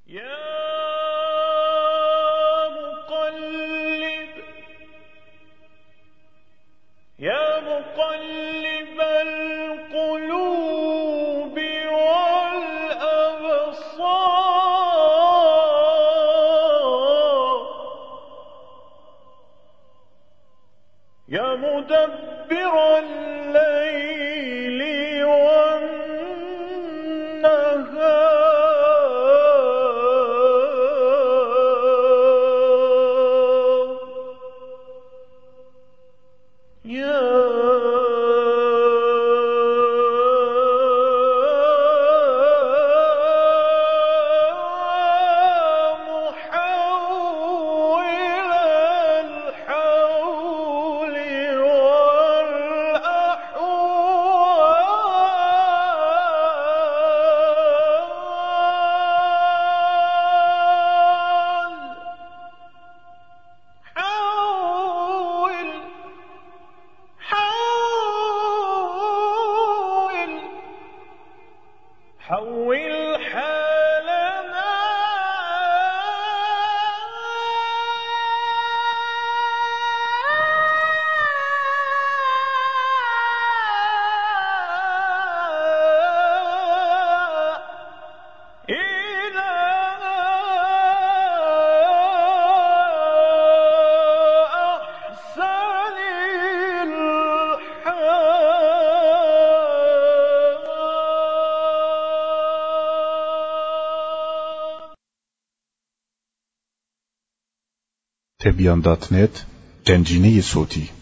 يا مقلب القلوب والأبصار، يا مدبر الليل والنهار، يا محول الحول والأحوال، حول حالنا إلى أحسن Tebyan.net Tencini Suti